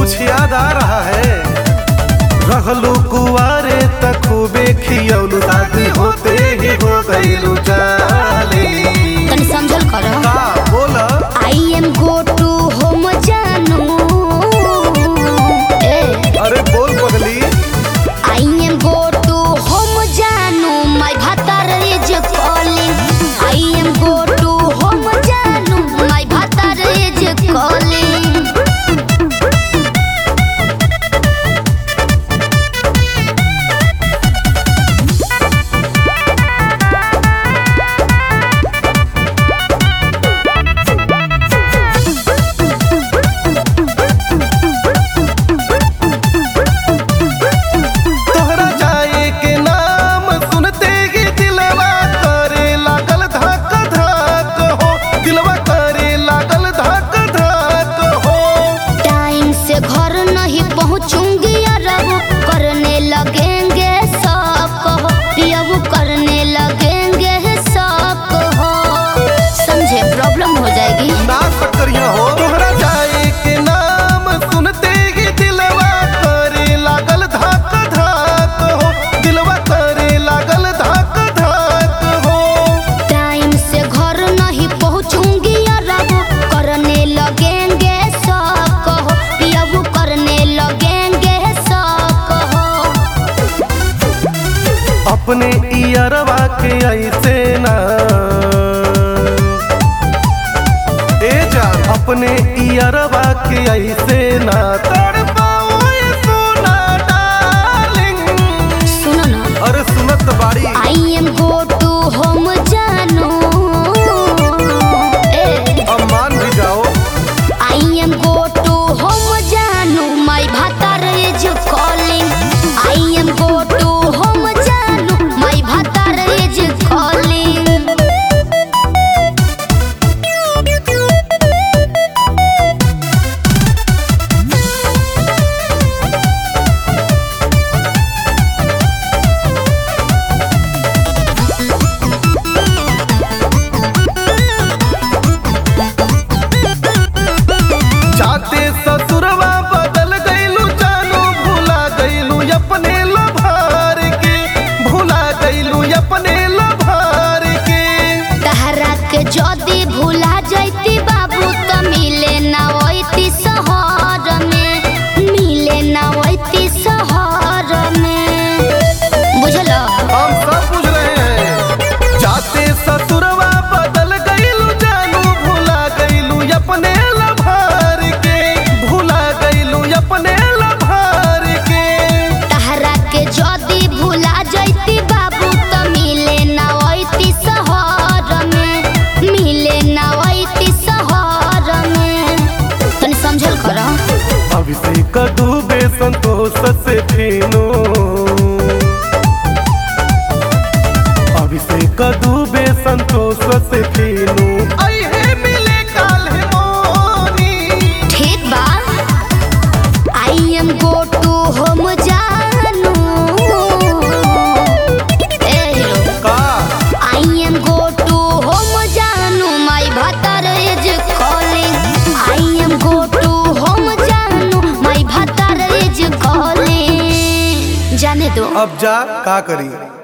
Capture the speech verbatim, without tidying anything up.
कुछ याद आ रहा है? रहलू कुआरे त खूबे खियौलू, शादी होते ही हो गईलू जाली। तनी समझल कर का बोल? I am go to home जानू। ए अरे बोल पगली। I am go to home जानू, माय भातार is calling. I am go to home जानू, माय भातार इज कॉलिंग। घर नहीं पहुँचूंगी अरब, करने लगेंगे सब हो पियब, करने लगेंगे सब हो। समझे प्रॉब्लम हो जाएगी ना सकरिया हो। तोहरा जाए के नाम सुनते ही दिलवा करे लागल धक धक हो, दिलवा करे लागल धक धक हो। टाइम से घर नहीं पहुँचूंगी अरब, करने लगेंगे सब हो पियब, करने लगेंगे सब हो। अपने इयरवा के ऐसे ना ए जा, अपने इयरवा के ऐसे ना तड़पाओ ये सोना डार्लिंग। सुनो ना, अरे सुनत बाड़ी। I am go to home जानू। ए अब मान भी जाओ। I am go to home जानू, माय भातार is calling. I am go to home जानू, माय भातार इज कॉलिंग। जाते ससुरवा बदल गईलू जानू, भूला गईलू अपने लभार के, भूला गईलू अपने लभार के। तहरा के जदी भूला जैती बाबू, त मिले ना ओइती शहर में, मिले ना ओइती शहर में। बुझलो हम सब बुझ रहे हैं। जाते ससुरवा बदल गईलू जानू, भूला गईलू अपने लभार के, भूला गईलू अपने लभार के। तहरा के जदी भूला जैती बाबू, त मिले ना ओइती शहर में, मिले ना ओइती शहर में। तनी समझल कर अभिषेक डूबे संतोष से फिनो, अभिषेक डूबे संतोष से फिनो। आई है मिले काल है मोनी। ठीक बा। I am go to home जानू। ए हीरो का I am go to home जानू, माय भातार is calling. I am go to home जानू, माय भातार इज कॉलिंग। जाने दो अब जा का करी।